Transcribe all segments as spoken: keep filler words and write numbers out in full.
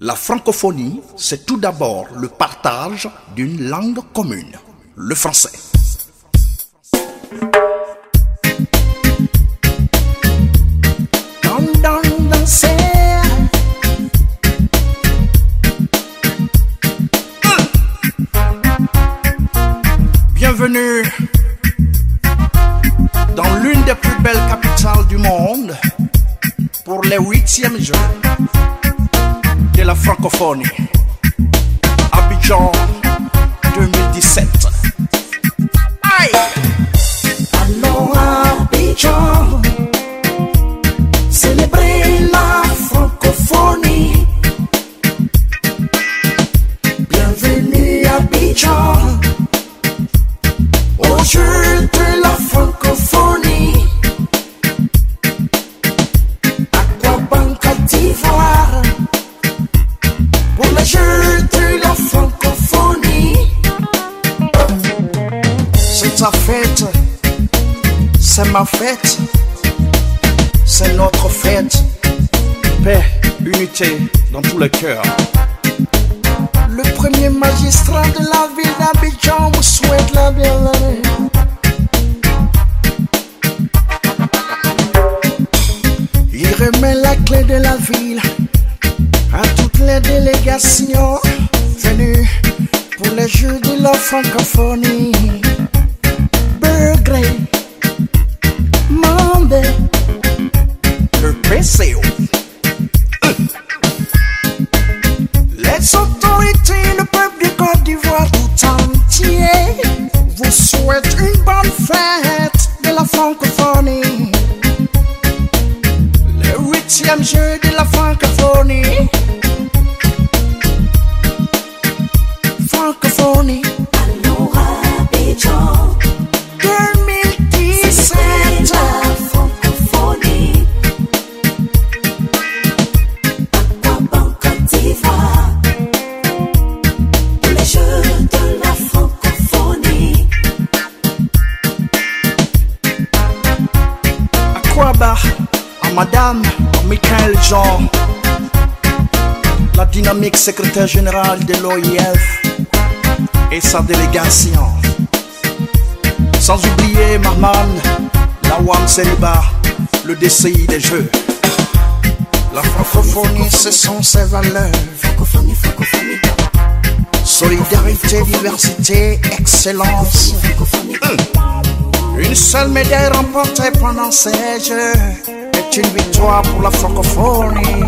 La francophonie, c'est tout d'abord le partage d'une langue commune, le français. Bienvenue dans l'une des plus belles capitales du monde pour les huitièmes Jeux de la francophonie. Abidjan deux mille dix-sept. Aïe! Allons à Abidjan, célébrer la francophonie. Bienvenue à Abidjan, au jeu de la francophonie. Aquabank Côte d'Ivoire, pour les jeux de la francophonie. C'est ta fête, c'est ma fête, c'est notre fête. Paix, unité dans tous les cœurs. Le premier magistrat de la ville d'Abidjan vous souhaite la bienvenue. Il remet la clé de la ville à toutes les délégations venues pour les Jeux de la francophonie. Begré, Mandé, Le P C O. les autorités, le peuple du Côte d'Ivoire tout entier vous souhaitent une bonne fête de la francophonie. Le huitième jeu de la francophonie. Francophonie. Allons à Abidjan deux mille dix-sept. La francophonie. Aquabank Côte d'Ivoire, pour les jeux de la francophonie. Aquaba, à Madame Michael Jean, la dynamique secrétaire générale de l'O I F et sa délégation. Sans oublier Marman, Lawam Seniba, le D C I des Jeux. La francophonie, ce sont ses valeurs. Francophonie, francophonie. Solidarité, diversité, excellence. Francophonie. Une seule médaille remportée pendant ces Jeux est une victoire pour la francophonie.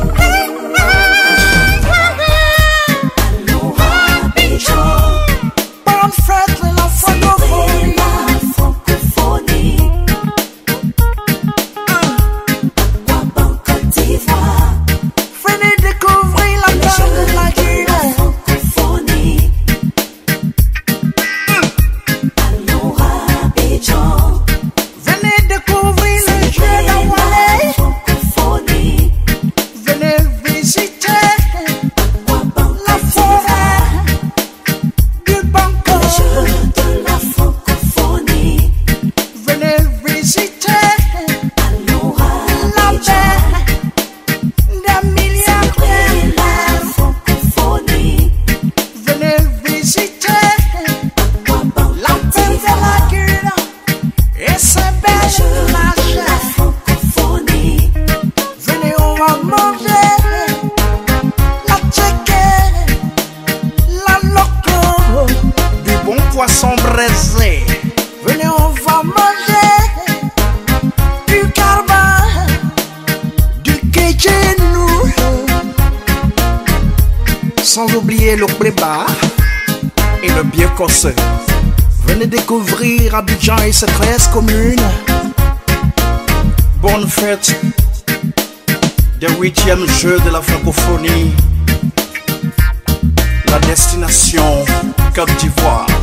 Allons à Abidjan, bonne fête de la francophonie. La francophonie. Aquabank Côte d'Ivoire, venez découvrir la belle de la Guinée. Francophonie. Allons à Abidjan, Venez découvrir le jeu d'Awalé. francophonie. Venez visiter Aquabank la forêt du Banco. les jeux de la francophonie. Venez visiter Allons à la Abidjan, baie des milliardaires. la francophonie. Venez visiter Aquabank la baie de la Guinée et ses belles la plages. francophonie. Venez, on va manger la tchéké, la loco, du bon poisson braisé. Venez, on va manger du carbone, du kéjenou. Sans oublier le prébar et le bien corsé. Venez découvrir Abidjan et ses treize communes. Bonne fête des huitièmes Jeux de la francophonie. La destination Côte d'Ivoire.